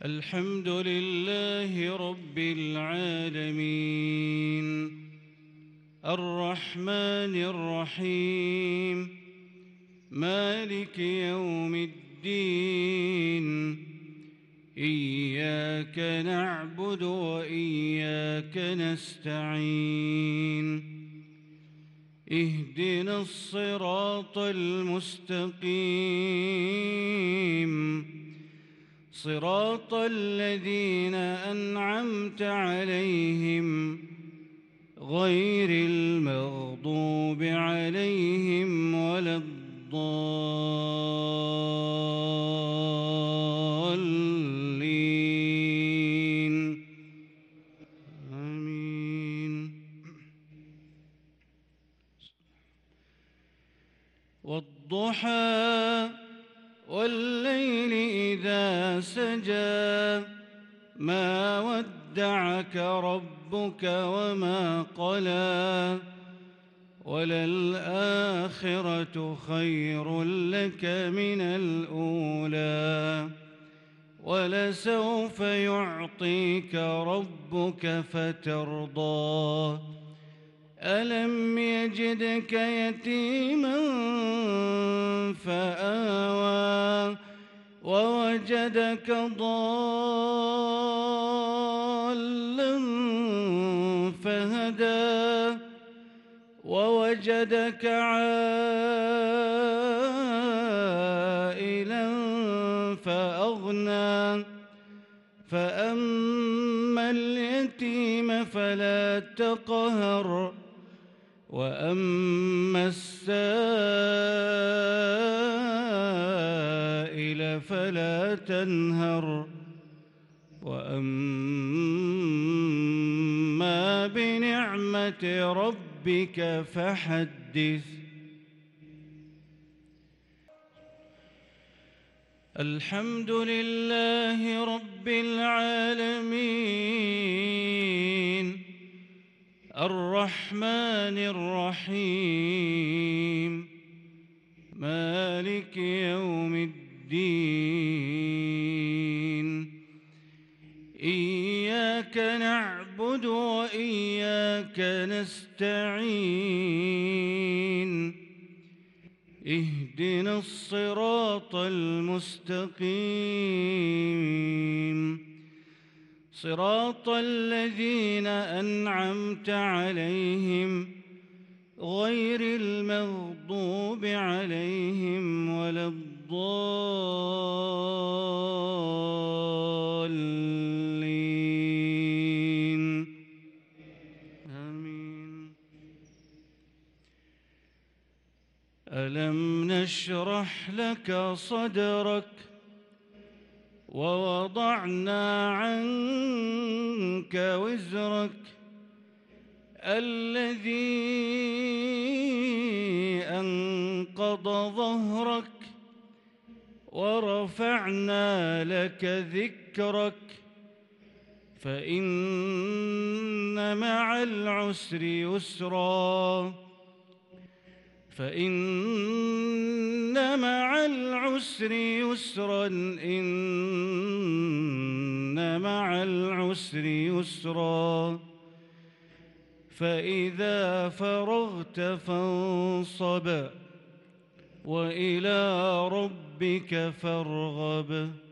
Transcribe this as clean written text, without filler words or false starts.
الحمد لله رب العالمين الرحمن الرحيم مالك يوم الدين إياك نعبد وإياك نستعين اهدنا الصراط المستقيم صراط الذين أنعمت عليهم غير المغضوب عليهم ولا الضالين آمين. والضحى والليل إذا سجى ما ودعك ربك وما قلى وللآخرة خير لك من الأولى ولسوف يعطيك ربك فترضى ألم يجدك يتيما فآوى ووجدك ضالا فهدى ووجدك عائلا فأغنى فأما اليتيم فلا تقهر وأما السائل فلا تنهر وأما بنعمة ربك فحدث. الحمد لله رب العالمين الرحمن الرحيم مالك يوم الدين إياك نعبد وإياك نستعين اهدنا الصراط المستقيم صراط الذين أنعمت عليهم غير المغضوب عليهم ولا الضالين آمين. ألم نشرح لك صدرك ووضعنا عنك وزرك الذي أنقض ظهرك ورفعنا لك ذكرك فإن مع العسر يسرا فإن مع العسر يسرا إن مع العسر يسرا فإذا فرغت فانصب وإلى ربك فارغب.